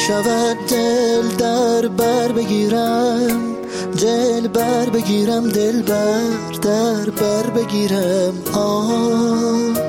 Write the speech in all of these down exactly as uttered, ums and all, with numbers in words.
شود دل در بر بگیرم، دل بر بگیرم، دل بر در بر بگیرم. آه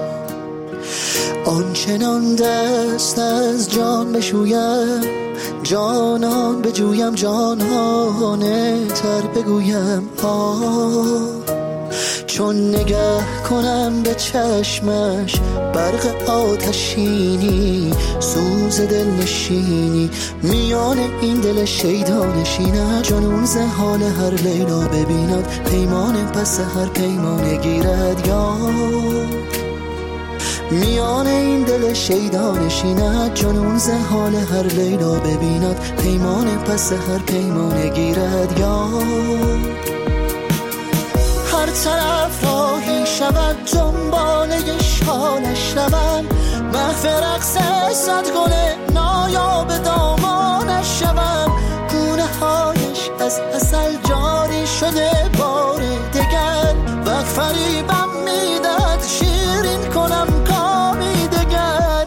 آنچنان دست از جان بشویم، جانان بجویم، جانانه تر بگویم. آه چون نگه کنم به چشمش برق آتشینی، سوز دل نشینی میان این دل شیدا نشیند. جنون ز حال هر لیلا ببیند، پیمان پس هر پیمان گیرد. یا میان این دل شیدا نشیند، جنون ز حال هر لیلا ببیند، پیمان پس هر پیمان گیرد. یا هر طرف راهی شود دنباله شالش روم، محو رقص صد گل نایاب دامانش شوم. گونه هایش از عسل جاری شده بار دگر، وقت فریبم میدهد شیرین کنم کامی دگر.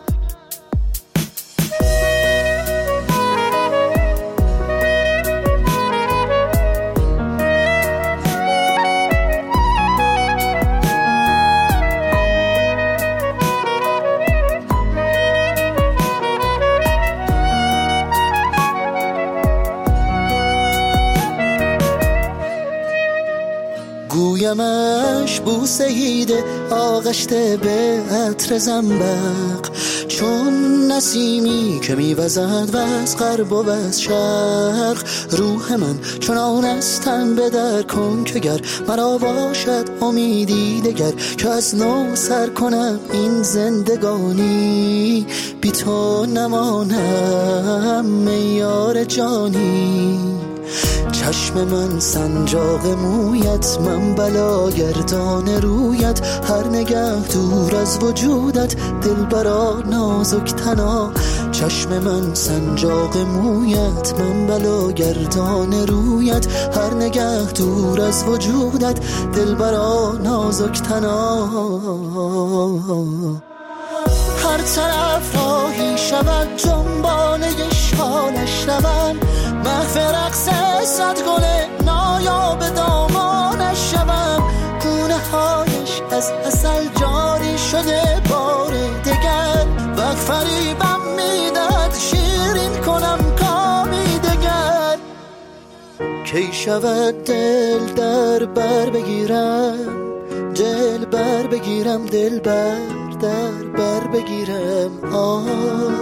گویمش بوسه ایده آغشته به عطر زنبق، چون نسیمی که میوزد و از غرب و از شرق. روح من چنان استم به در کن که گر مرا باشد امیدی دگر، که از نو سر کنم این زندگانی. بی تو نمانم میار جانی، چشم من سنجاق مویت، من بلا گردان رویت. هر نگه دور از وجودت دلبرا نازک تنا، چشم من سنجاق مویت، من بلا گردان رویت. هر نگه دور از وجودت دلبرا نازک تنا. هر طرف راهی شود دنباله شالش روم، محو رقص صد گل نایاب دامانش شوم. گونه هایش از عسل جاری شده بار دگر، وقت فریبم میدهد شیرین کنم کامی دگر. کی شود دل در بر بگیرم، دل بر بگیرم، دل بر در بر بگیرم. آه